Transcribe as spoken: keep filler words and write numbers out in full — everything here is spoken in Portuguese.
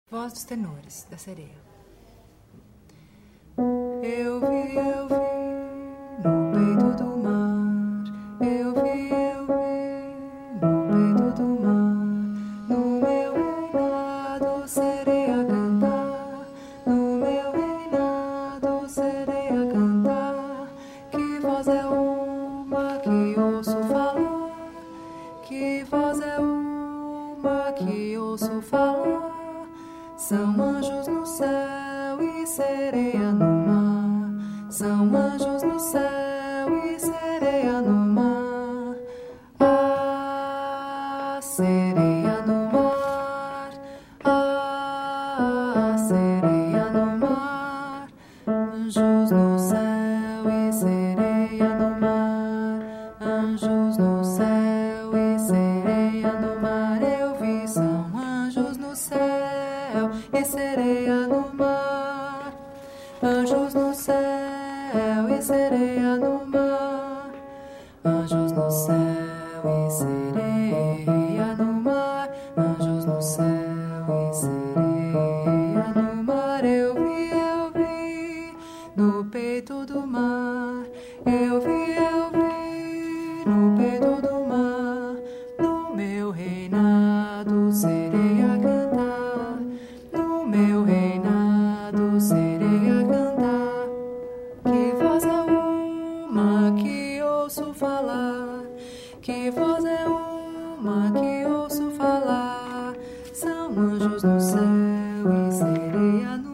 Voz dos tenores, da sereia. Eu vi, eu vi, no peito do mar. Eu vi, eu vi, no peito do mar. No meu reinado, sereia cantar. No meu reinado, sereia cantar. Que voz é uma que ouço falar? Que voz é uma que ouço falar? São anjos no céu e sereia no mar. São anjos no céu e sereia no mar. Ah, sereia no mar. Ah, sereia no mar. Anjos no céu e sereia no mar. Anjos no céu e sereia no mar. Eu vi, são anjos no céu e sereia no mar. Anjos no céu e sereia no mar. Anjos no céu e sereia no mar. Anjos no céu e sereia no mar. Eu vi, eu vi, no peito do mar. Eu vi, eu vi, no peito do mar. No meu reinado, sereia cantar. No meu reinado, sereia cantar. Que voz é uma que ouço falar? Que voz é uma que ouço falar? São anjos no céu e sereia no